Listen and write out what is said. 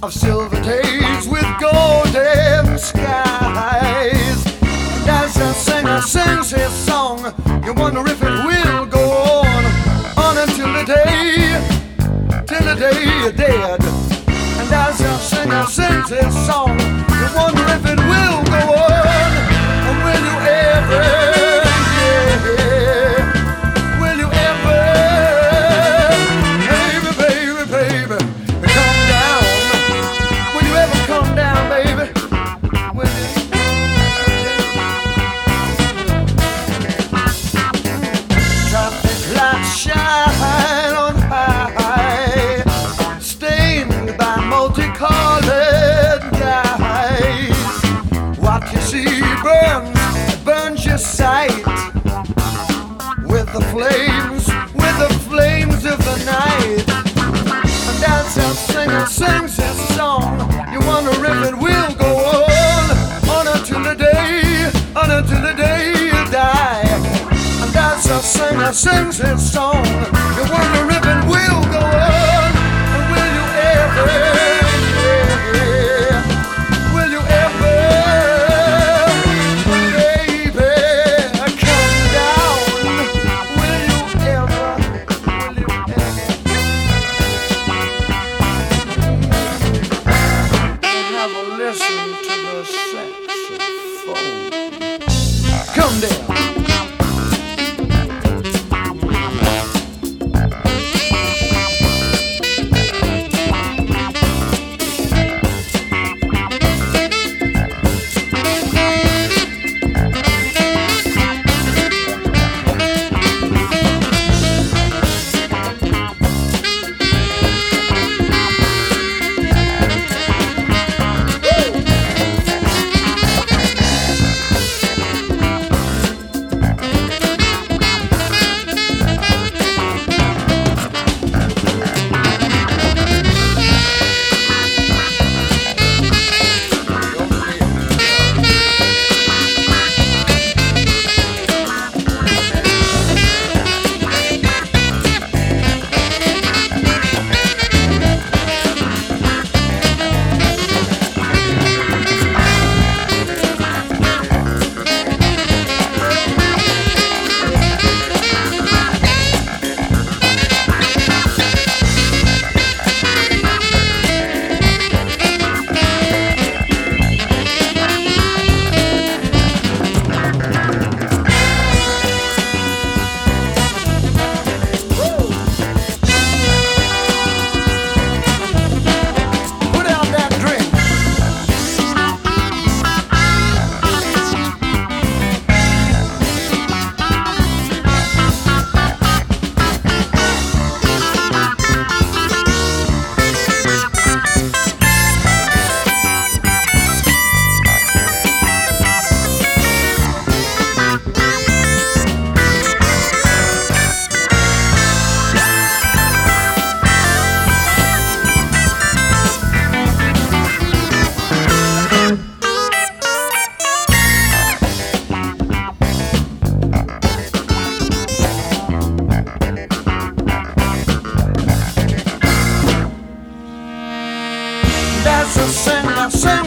of silver days with golden skies. And as the singer sings his song, you wonder if it will go on until the day you're dead. And as the singer sings his song, you wonder if it will go on, and will you ever, yeah, will you ever, baby, come down? Will you ever come down, baby? Will you? Traffic lights shine on high, stained by multicolored guys. What you see burns your sight with the flames of the night. And as the singer sings his song, you wonder if it will go on until the day you die. And as the singer sings his song, you wonder if it will go on, and will you ever, yeah, will you ever, baby, come down? Will you ever, have a listen to the saxophone? Come down. That's a singer.